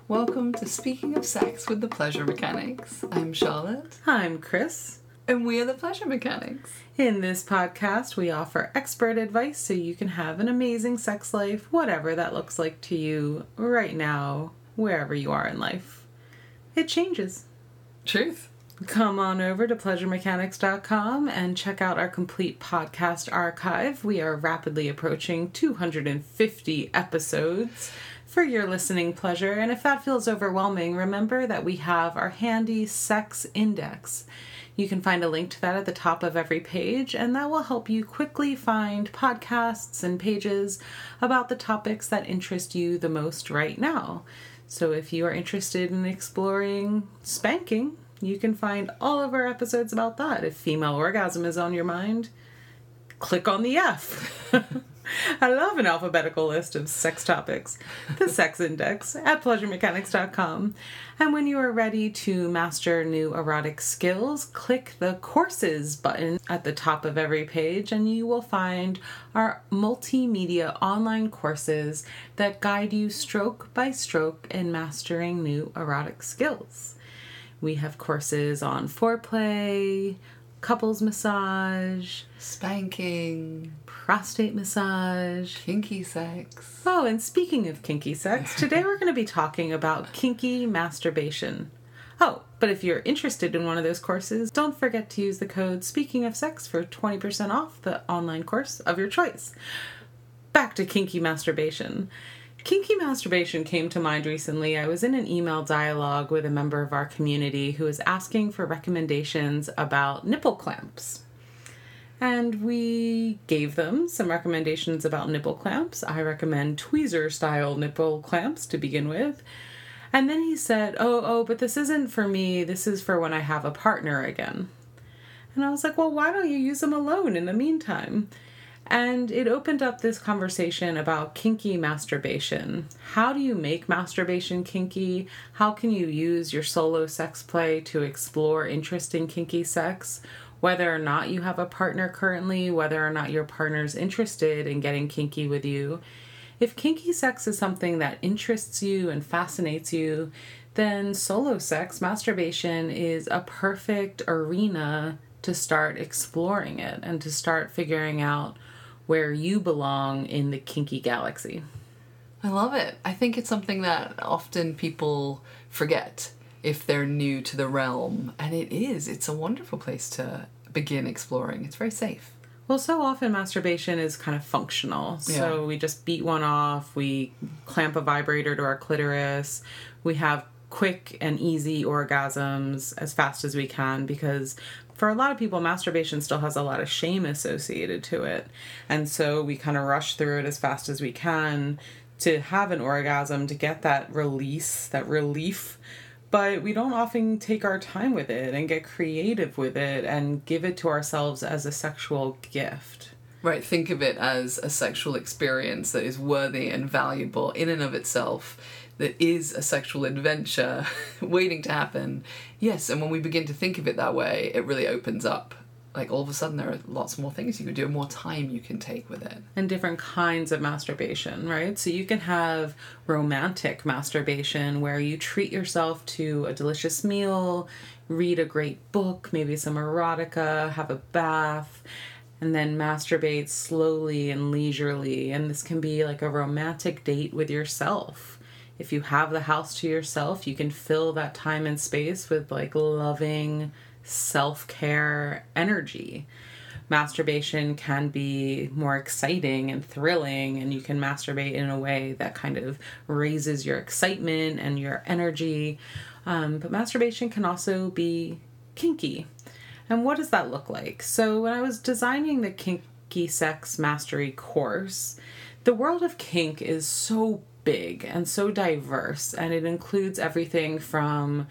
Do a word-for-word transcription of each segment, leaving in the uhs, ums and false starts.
Welcome to Speaking of Sex with the Pleasure Mechanics. I'm Charlotte. I'm Chris. And we are the Pleasure Mechanics. In this podcast, we offer expert advice so you can have an amazing sex life, whatever that looks like to you right now, wherever you are in life. It changes. Truth. Come on over to pleasure mechanics dot com and check out our complete podcast archive. We are rapidly approaching two hundred fifty episodes for your listening pleasure. And if that feels overwhelming, remember that we have our handy sex index. You can find a link to that at the top of every page, and that will help you quickly find podcasts and pages about the topics that interest you the most right now. So if you are interested in exploring spanking, you can find all of our episodes about that. If female orgasm is on your mind, click on the F. I love an alphabetical list of sex topics. The Sex Index at pleasure mechanics dot com. And when you are ready to master new erotic skills, click the Courses button at the top of every page, and you will find our multimedia online courses that guide you stroke by stroke in mastering new erotic skills. We have courses on foreplay, couples massage, spanking, prostate massage, kinky sex. Oh, and speaking of kinky sex, today we're going to be talking about kinky masturbation. Oh, but if you're interested in one of those courses, don't forget to use the code Speaking of Sex for twenty percent off the online course of your choice. Back to kinky masturbation. Kinky masturbation came to mind recently. I was in an email dialogue with a member of our community who was asking for recommendations about nipple clamps. And we gave them some recommendations about nipple clamps. I recommend tweezer-style nipple clamps to begin with. And then he said, oh, oh, but this isn't for me. This is for when I have a partner again. And I was like, well, why don't you use them alone in the meantime? And it opened up this conversation about kinky masturbation. How do you make masturbation kinky? How can you use your solo sex play to explore interesting kinky sex? Whether or not you have a partner currently, whether or not your partner's interested in getting kinky with you. If kinky sex is something that interests you and fascinates you, then solo sex, masturbation, is a perfect arena to start exploring it and to start figuring out where you belong in the kinky galaxy. I love it. I think it's something that often people forget if they're new to the realm. And it is. It's a wonderful place to begin exploring. It's very safe. Well, so often masturbation is kind of functional. So yeah. We just beat one off, we clamp a vibrator to our clitoris, we have quick and easy orgasms as fast as we can, because for a lot of people, masturbation still has a lot of shame associated to it. And so we kind of rush through it as fast as we can to have an orgasm, to get that release, that relief. But we don't often take our time with it and get creative with it and give it to ourselves as a sexual gift. Right, think of it as a sexual experience that is worthy and valuable in and of itself, that is a sexual adventure waiting to happen. Yes, and when we begin to think of it that way, it really opens up. Like, all of a sudden, there are lots more things you can do, more time you can take with it. And different kinds of masturbation, right? So you can have romantic masturbation where you treat yourself to a delicious meal, read a great book, maybe some erotica, have a bath, and then masturbate slowly and leisurely. And this can be like a romantic date with yourself. If you have the house to yourself, you can fill that time and space with like loving self-care energy. Masturbation can be more exciting and thrilling, and you can masturbate in a way that kind of raises your excitement and your energy. Um, but masturbation can also be kinky. And what does that look like? So when I was designing the Kinky Sex Mastery course, the world of kink is so big and so diverse, and it includes everything from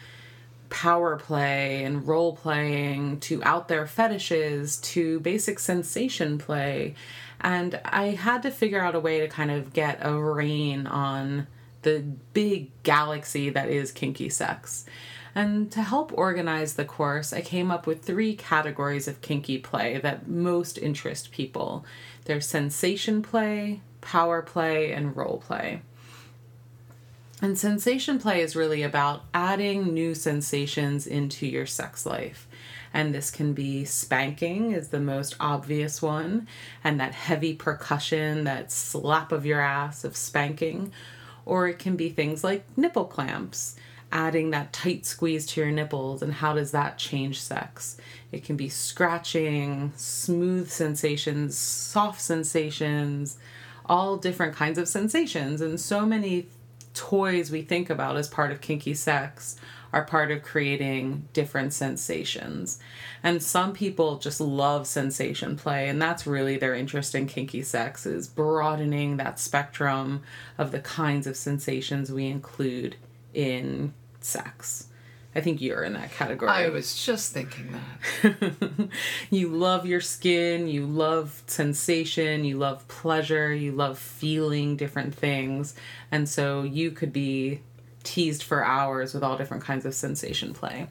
power play and role playing to out there fetishes to basic sensation play. And I had to figure out a way to kind of get a rein on the big galaxy that is kinky sex. And to help organize the course, I came up with three categories of kinky play that most interest people. There's sensation play, power play, and role play. And sensation play is really about adding new sensations into your sex life. And this can be spanking is the most obvious one, and that heavy percussion, that slap of your ass of spanking. Or it can be things like nipple clamps, adding that tight squeeze to your nipples, and how does that change sex? It can be scratching, smooth sensations, soft sensations, all different kinds of sensations. And so many toys we think about as part of kinky sex are part of creating different sensations. And some people just love sensation play, and that's really their interest in kinky sex, is broadening that spectrum of the kinds of sensations we include in sex. I think you're in that category. I was just thinking that. You love your skin, you love sensation, you love pleasure, you love feeling different things. And so you could be teased for hours with all different kinds of sensation play.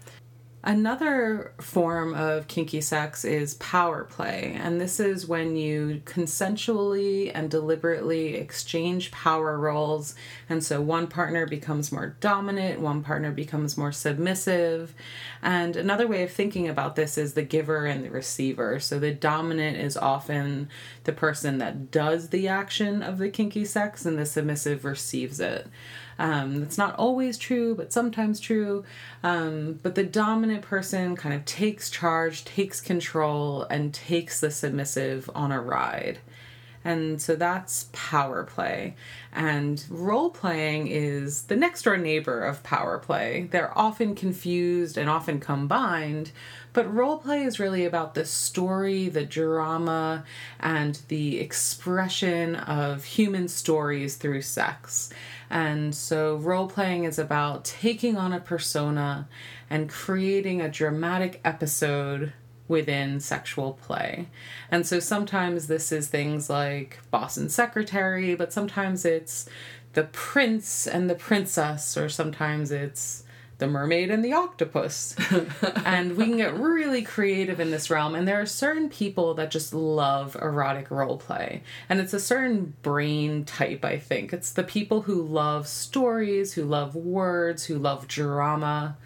Another form of kinky sex is power play, and this is when you consensually and deliberately exchange power roles, and so one partner becomes more dominant, one partner becomes more submissive. And another way of thinking about this is the giver and the receiver. So the dominant is often the person that does the action of the kinky sex, and the submissive receives it. Um, that's not always true, but sometimes true. Um, but the dominant person kind of takes charge, takes control, and takes the submissive on a ride. And so that's power play. And role playing is the next door neighbor of power play. They're often confused and often combined, but role play is really about the story, the drama, and the expression of human stories through sex. And so role playing is about taking on a persona and creating a dramatic episode within sexual play. And so sometimes this is things like boss and secretary, but sometimes it's the prince and the princess, or sometimes it's the mermaid and the octopus. And we can get really creative in this realm. And there are certain people that just love erotic role play. And it's a certain brain type, I think. It's the people who love stories, who love words, who love drama.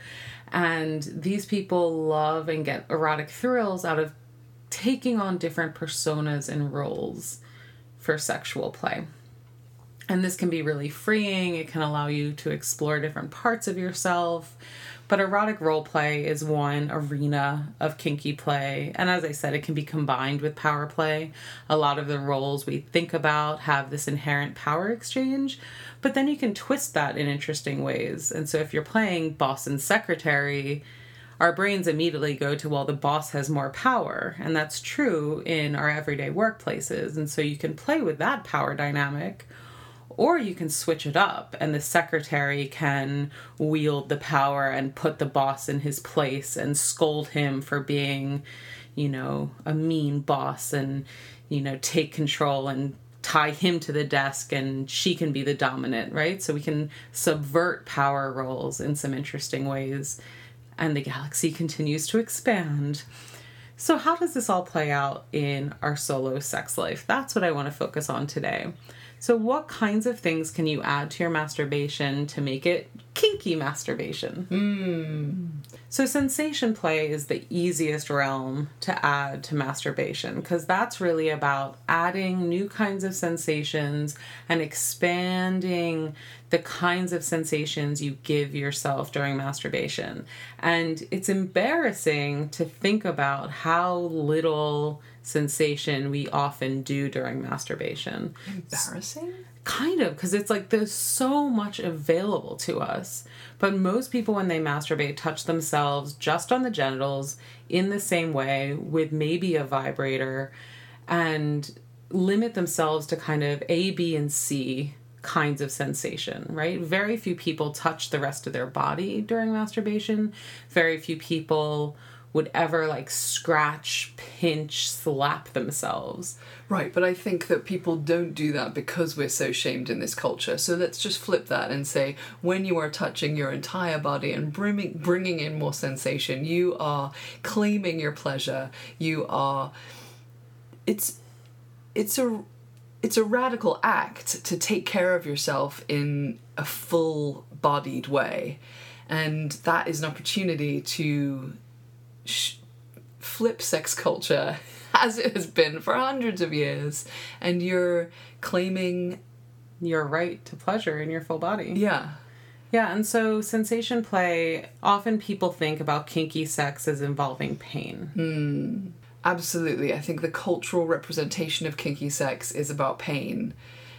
And these people love and get erotic thrills out of taking on different personas and roles for sexual play. And this can be really freeing. It can allow you to explore different parts of yourself. But erotic role play is one arena of kinky play. And as I said, it can be combined with power play. A lot of the roles we think about have this inherent power exchange, but then you can twist that in interesting ways. And so if you're playing boss and secretary, our brains immediately go to, well, the boss has more power. And that's true in our everyday workplaces. And so you can play with that power dynamic. Or you can switch it up, and the secretary can wield the power and put the boss in his place and scold him for being, you know, a mean boss, and, you know, take control and tie him to the desk, and she can be the dominant, right? So we can subvert power roles in some interesting ways, and the galaxy continues to expand. So how does this all play out in our solo sex life? That's what I want to focus on today. So what kinds of things can you add to your masturbation to make it kinky masturbation? Mm. So sensation play is the easiest realm to add to masturbation, because that's really about adding new kinds of sensations and expanding the kinds of sensations you give yourself during masturbation. And it's embarrassing to think about how little sensation we often do during masturbation. Embarrassing? Kind of, because it's like there's so much available to us. But most people, when they masturbate, touch themselves just on the genitals in the same way with maybe a vibrator, and limit themselves to kind of A, B, and C kinds of sensation, right? Very few people touch the rest of their body during masturbation. Very few people would ever like scratch, pinch, slap themselves. Right, but I think that people don't do that because we're so shamed in this culture. So let's just flip that and say, when you are touching your entire body and bringing, bringing in more sensation, you are claiming your pleasure. You are... It's, it's a... It's it's a radical act to take care of yourself in a full-bodied way. And that is an opportunity to sh- flip sex culture as it has been for hundreds of years. And you're claiming your right to pleasure in your full body. Yeah. Yeah, and so sensation play, often people think about kinky sex as involving pain. Mm, absolutely. I think the cultural representation of kinky sex is about pain.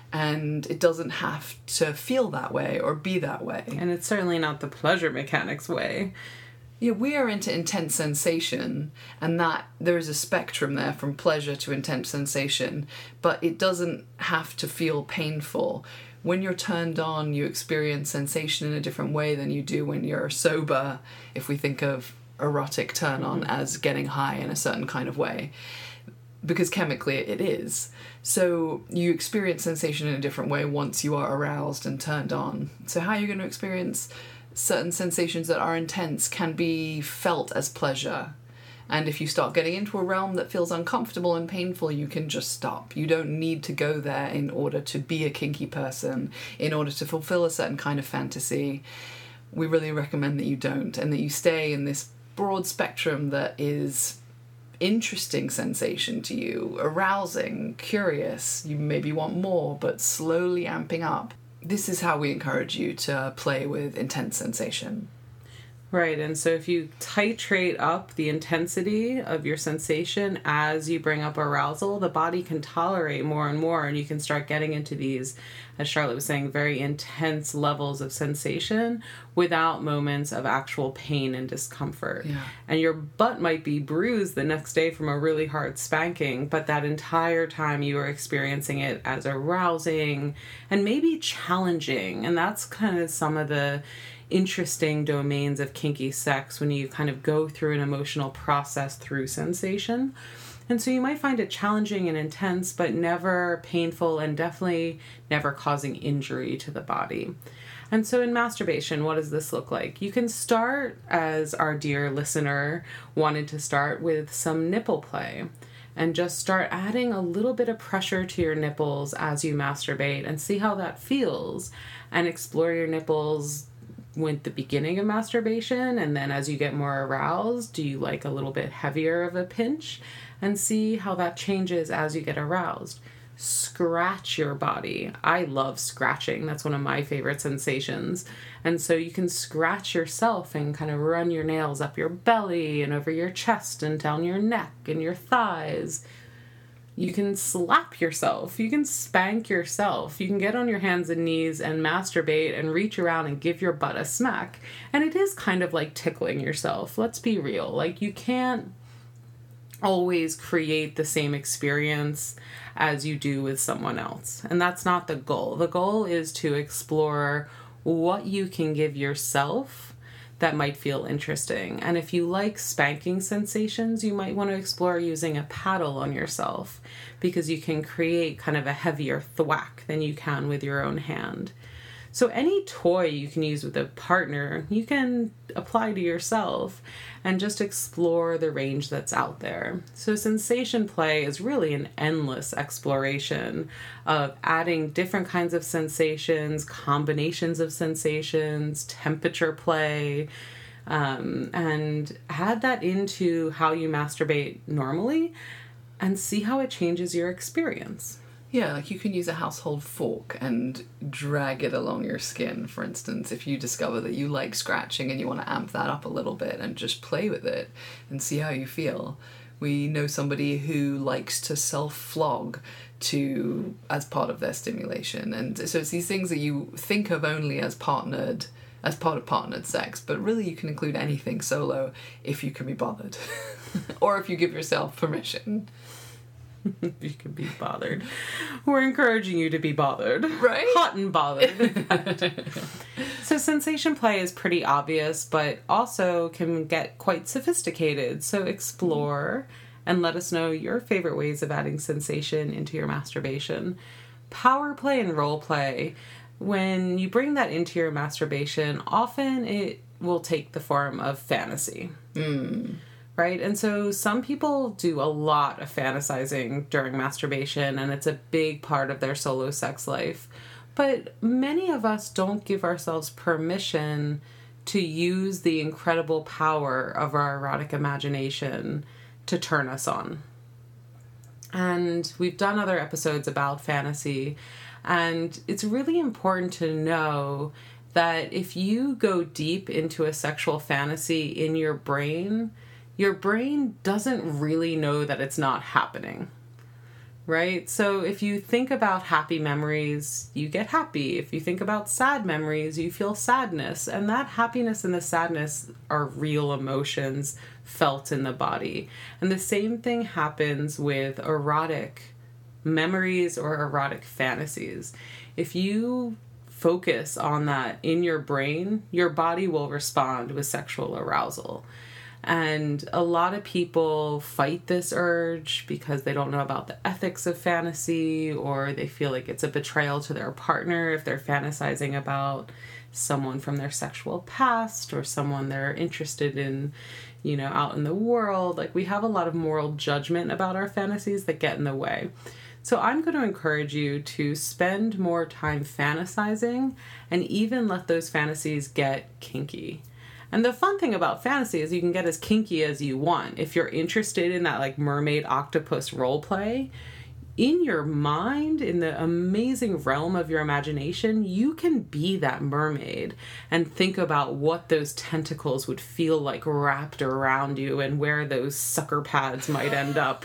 And it doesn't have to feel that way or be that way. And it's certainly not the pleasure mechanics way. Yeah, we are into intense sensation, and that there is a spectrum there from pleasure to intense sensation, but it doesn't have to feel painful. When you're turned on, you experience sensation in a different way than you do when you're sober, if we think of erotic turn on mm-hmm. as getting high in a certain kind of way. Because chemically it is. So you experience sensation in a different way once you are aroused and turned on. So how you're going to experience certain sensations that are intense can be felt as pleasure. And if you start getting into a realm that feels uncomfortable and painful, you can just stop. You don't need to go there in order to be a kinky person, in order to fulfill a certain kind of fantasy. We really recommend that you don't, and that you stay in this broad spectrum that is interesting sensation to you, arousing, curious. You maybe want more, but slowly amping up. This is how we encourage you to play with intense sensation. Right, and so if you titrate up the intensity of your sensation as you bring up arousal, the body can tolerate more and more, and you can start getting into these, as Charlotte was saying, very intense levels of sensation without moments of actual pain and discomfort. Yeah. And your butt might be bruised the next day from a really hard spanking, but that entire time you are experiencing it as arousing and maybe challenging, and that's kind of some of the interesting domains of kinky sex when you kind of go through an emotional process through sensation. And so you might find it challenging and intense, but never painful and definitely never causing injury to the body. And so in masturbation, what does this look like? You can start, as our dear listener wanted to start, with some nipple play. And just start adding a little bit of pressure to your nipples as you masturbate and see how that feels. And explore your nipples with the beginning of masturbation, and then as you get more aroused, do you like a little bit heavier of a pinch? And see how that changes as you get aroused. Scratch your body. I love scratching. That's one of my favorite sensations. And so you can scratch yourself and kind of run your nails up your belly and over your chest and down your neck and your thighs. You can slap yourself. You can spank yourself. You can get on your hands and knees and masturbate and reach around and give your butt a smack. And it is kind of like tickling yourself. Let's be real. Like, you can't always create the same experience as you do with someone else. And that's not the goal. The goal is to explore what you can give yourself that might feel interesting. And if you like spanking sensations, you might want to explore using a paddle on yourself, because you can create kind of a heavier thwack than you can with your own hand. So any toy you can use with a partner, you can apply to yourself and just explore the range that's out there. So sensation play is really an endless exploration of adding different kinds of sensations, combinations of sensations, temperature play, um, and add that into how you masturbate normally and see how it changes your experience. Yeah, like you can use a household fork and drag it along your skin, for instance, if you discover that you like scratching and you want to amp that up a little bit and just play with it and see how you feel. We know somebody who likes to self-flog to as part of their stimulation. And so it's these things that you think of only as partnered, as part of partnered sex, but really you can include anything solo if you can be bothered. Or if you give yourself permission. You can be bothered. We're encouraging you to be bothered. Right? Hot and bothered. So sensation play is pretty obvious, but also can get quite sophisticated. So explore and let us know your favorite ways of adding sensation into your masturbation. Power play and role play. When you bring that into your masturbation, often it will take the form of fantasy. Mm. right? And so some people do a lot of fantasizing during masturbation, and it's a big part of their solo sex life. But many of us don't give ourselves permission to use the incredible power of our erotic imagination to turn us on. And we've done other episodes about fantasy, and it's really important to know that if you go deep into a sexual fantasy in your brain, your brain doesn't really know that it's not happening, right? So if you think about happy memories, you get happy. If you think about sad memories, you feel sadness. And that happiness and the sadness are real emotions felt in the body. And the same thing happens with erotic memories or erotic fantasies. If you focus on that in your brain, your body will respond with sexual arousal. And a lot of people fight this urge because they don't know about the ethics of fantasy, or they feel like it's a betrayal to their partner if they're fantasizing about someone from their sexual past or someone they're interested in, you know, out in the world. Like, we have a lot of moral judgment about our fantasies that get in the way. So I'm going to encourage you to spend more time fantasizing and even let those fantasies get kinky. And the fun thing about fantasy is you can get as kinky as you want. If you're interested in that like mermaid octopus role play, in your mind, in the amazing realm of your imagination, you can be that mermaid and think about what those tentacles would feel like wrapped around you and where those sucker pads might end up.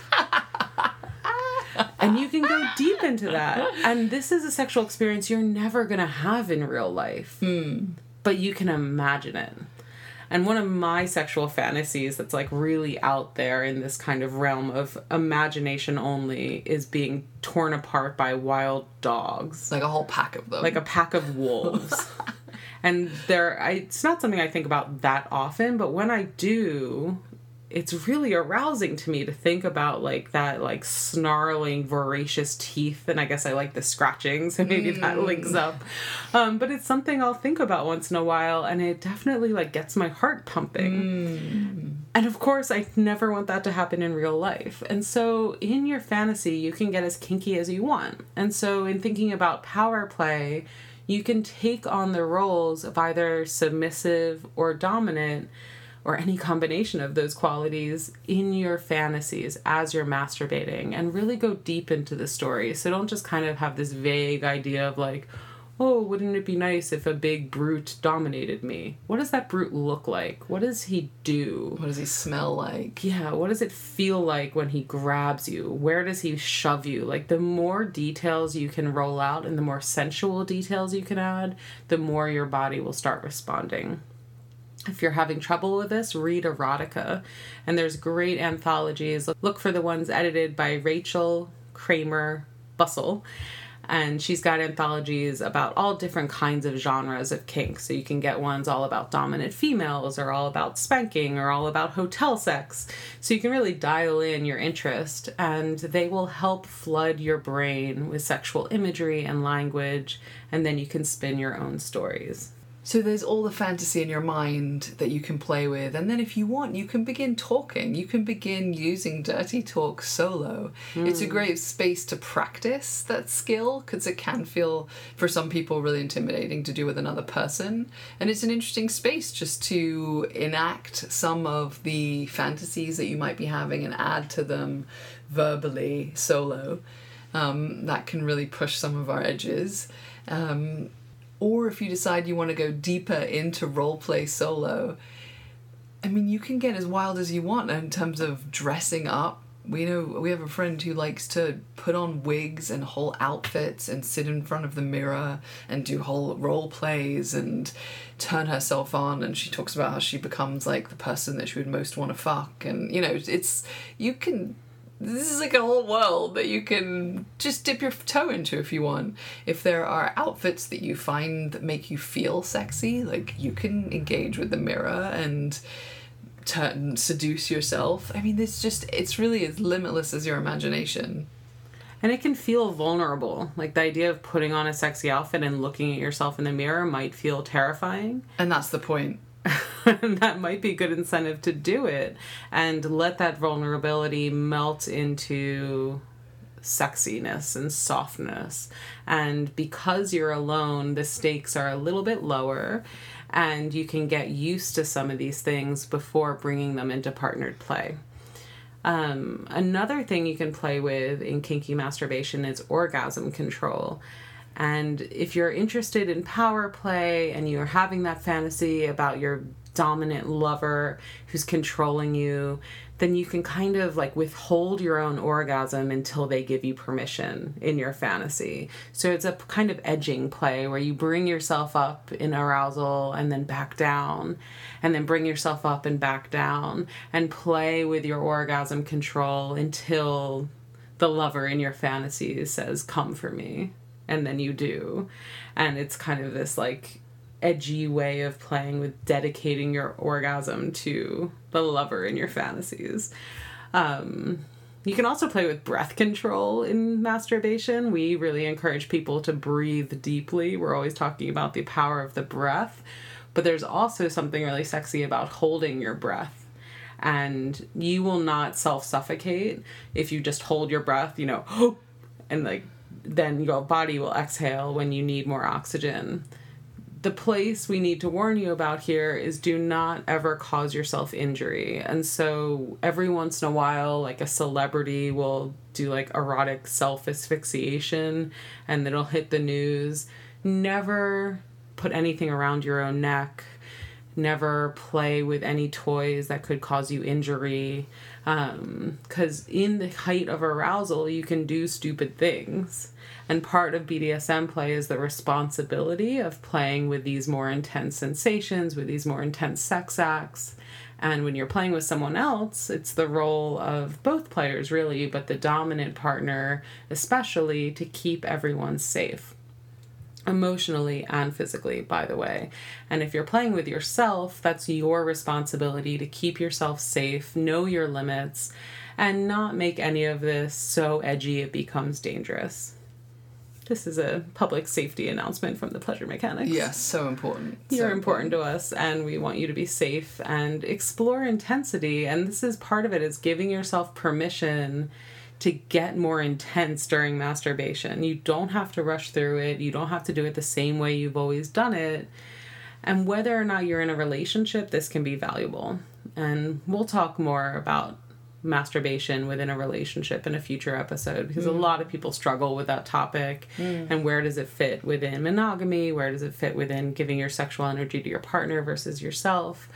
And you can go deep into that. And this is a sexual experience you're never going to have in real life. Hmm. But you can imagine it. And one of my sexual fantasies that's like really out there in this kind of realm of imagination only is being torn apart by wild dogs. Like a whole pack of them. Like a pack of wolves. And they're, I, it's not something I think about that often, but when I do, it's really arousing to me to think about like that like snarling voracious teeth, and I guess I like the scratching, so maybe mm. that links up. Um, but it's something I'll think about once in a while, and it definitely like gets my heart pumping. Mm. And of course, I never want that to happen in real life. And so in your fantasy, you can get as kinky as you want. And so in thinking about power play, you can take on the roles of either submissive or dominant, or any combination of those qualities in your fantasies as you're masturbating, and really go deep into the story. So don't just kind of have this vague idea of like, oh, wouldn't it be nice if a big brute dominated me? What does that brute look like? What does he do? What does he smell like? Yeah, what does it feel like when he grabs you? Where does he shove you? Like, the more details you can roll out and the more sensual details you can add, the more your body will start responding. If you're having trouble with this, read erotica. And there's great anthologies. Look for the ones edited by Rachel Kramer Bussell. And she's got anthologies about all different kinds of genres of kink. So you can get ones all about dominant females, or all about spanking, or all about hotel sex. So you can really dial in your interest, and they will help flood your brain with sexual imagery and language. And then you can spin your own stories. So there's all the fantasy in your mind that you can play with, and then if you want, you can begin talking. You can begin using dirty talk solo. Mm. It's a great space to practice that skill, because it can feel, for some people, really intimidating to do with another person. And it's an interesting space just to enact some of the fantasies that you might be having and add to them verbally solo. Um, that can really push some of our edges. Um, Or if you decide you want to go deeper into roleplay solo, I mean, you can get as wild as you want in terms of dressing up. We know we have a friend who likes to put on wigs and whole outfits and sit in front of the mirror and do whole role plays and turn herself on. And she talks about how she becomes like the person that she would most want to fuck. And, you know, it's, you can... This is like a whole world that you can just dip your toe into if you want. If there are outfits that you find that make you feel sexy, like, you can engage with the mirror and turn, seduce yourself. I mean, it's just, it's really as limitless as your imagination. And it can feel vulnerable. Like, the idea of putting on a sexy outfit and looking at yourself in the mirror might feel terrifying. And that's the point. that might be good incentive to do it and let that vulnerability melt into sexiness and softness. And because you're alone, the stakes are a little bit lower and you can get used to some of these things before bringing them into partnered play. Um, another thing you can play with in kinky masturbation is orgasm control. And if you're interested in power play and you're having that fantasy about your dominant lover who's controlling you, then you can kind of like withhold your own orgasm until they give you permission in your fantasy. So it's a kind of edging play where you bring yourself up in arousal and then back down, and then bring yourself up and back down, and play with your orgasm control until the lover in your fantasy says, "Come for me." And then you do. And it's kind of this like edgy way of playing with dedicating your orgasm to the lover in your fantasies. Um, you can also play with breath control in masturbation. We really encourage people to breathe deeply. We're always talking about the power of the breath, but there's also something really sexy about holding your breath. And you will not self-suffocate if you just hold your breath, you know, and like then your body will exhale when you need more oxygen. The place we need to warn you about here is do not ever cause yourself injury. And so every once in a while, like a celebrity will do like erotic self-asphyxiation and it'll hit the news. Never put anything around your own neck. Never play with any toys that could cause you injury. Um, 'cause in the height of arousal, you can do stupid things. And part of B D S M play is the responsibility of playing with these more intense sensations, with these more intense sex acts. And when you're playing with someone else, it's the role of both players, really, but the dominant partner especially, to keep everyone safe. Emotionally and physically, by the way. And if you're playing with yourself, that's your responsibility to keep yourself safe, know your limits, and not make any of this so edgy it becomes dangerous. This is a public safety announcement from the Pleasure Mechanics. Yes, so important. You're so important. important to us, and we want you to be safe and explore intensity. And this is part of it, is giving yourself permission to get more intense during masturbation. You don't have to rush through it. You don't have to do it the same way you've always done it. And whether or not you're in a relationship, this can be valuable. And we'll talk more about masturbation within a relationship in a future episode, because mm. a lot of people struggle with that topic. Mm. And where does it fit within monogamy? Where does it fit within giving your sexual energy to your partner versus yourself?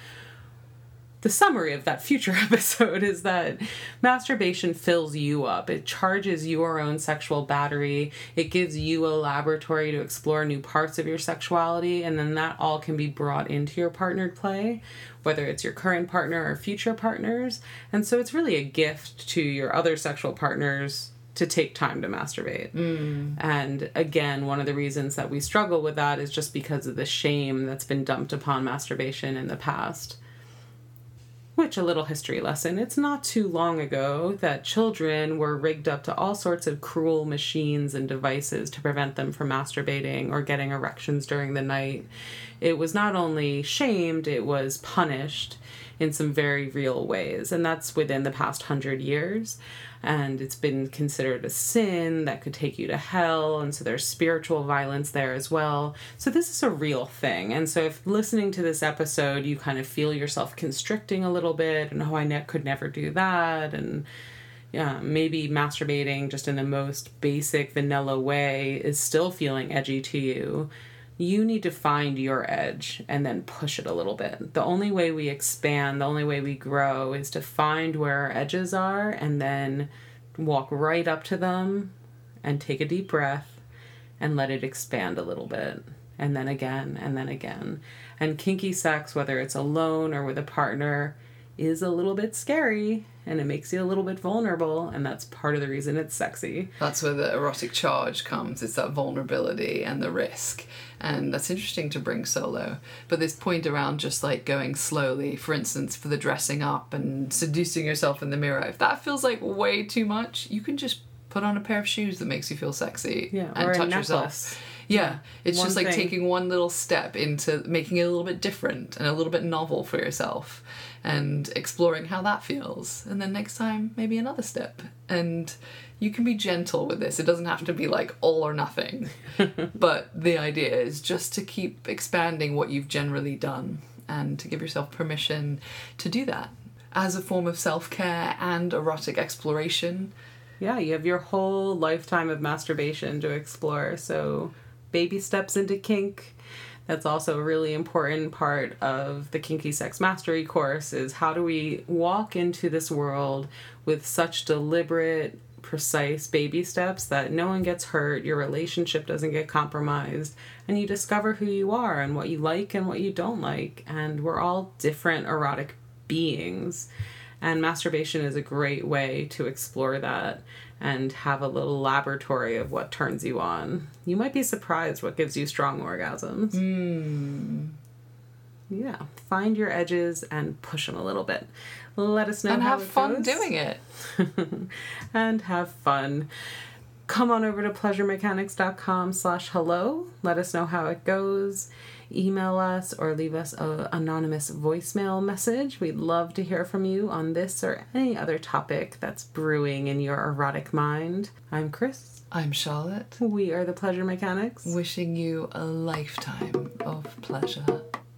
The summary of that future episode is that masturbation fills you up. It charges your own sexual battery. It gives you a laboratory to explore new parts of your sexuality, and then that all can be brought into your partnered play, whether it's your current partner or future partners. And so it's really a gift to your other sexual partners to take time to masturbate. Mm. And again, one of the reasons that we struggle with that is just because of the shame that's been dumped upon masturbation in the past. Which, a little history lesson, it's not too long ago that children were rigged up to all sorts of cruel machines and devices to prevent them from masturbating or getting erections during the night. It was not only shamed, it was punished in some very real ways. And that's within the past hundred years. And it's been considered a sin that could take you to hell. And so there's spiritual violence there as well. So this is a real thing. And so if listening to this episode, you kind of feel yourself constricting a little bit, and oh, I ne- could never do that. And yeah, maybe masturbating just in the most basic vanilla way is still feeling edgy to you. You need to find your edge and then push it a little bit. The only way we expand, the only way we grow is to find where our edges are and then walk right up to them and take a deep breath and let it expand a little bit. And then again, and then again. And kinky sex, whether it's alone or with a partner, is a little bit scary, and it makes you a little bit vulnerable, and that's part of the reason it's sexy. That's where the erotic charge comes. It's that vulnerability and the risk. And that's interesting to bring solo. But this point around just like going slowly, for instance, for the dressing up and seducing yourself in the mirror, if that feels like way too much, you can just put on a pair of shoes that makes you feel sexy yeah, and or touch a necklace. yourself. Yeah, it's One just like thing. taking one little step into making it a little bit different and a little bit novel for yourself and exploring how that feels. And then next time, maybe another step. And you can be gentle with this. It doesn't have to be like all or nothing. But the idea is just to keep expanding what you've generally done and to give yourself permission to do that as a form of self-care and erotic exploration. Yeah, you have your whole lifetime of masturbation to explore. So baby steps into kink. That's also a really important part of the Kinky Sex Mastery course, is how do we walk into this world with such deliberate, precise baby steps that no one gets hurt, your relationship doesn't get compromised, and you discover who you are and what you like and what you don't like. And we're all different erotic beings. And masturbation is a great way to explore that and have a little laboratory of what turns you on. You might be surprised what gives you strong orgasms. Mm. Yeah, find your edges and push them a little bit. Let us know And how have it fun goes. doing it. And have fun. Come on over to pleasuremechanics.com slash hello. Let us know how it goes. Email us or leave us an anonymous voicemail message. We'd love to hear from you on this or any other topic that's brewing in your erotic mind. I'm Chris. I'm Charlotte. We are the Pleasure Mechanics. Wishing you a lifetime of pleasure.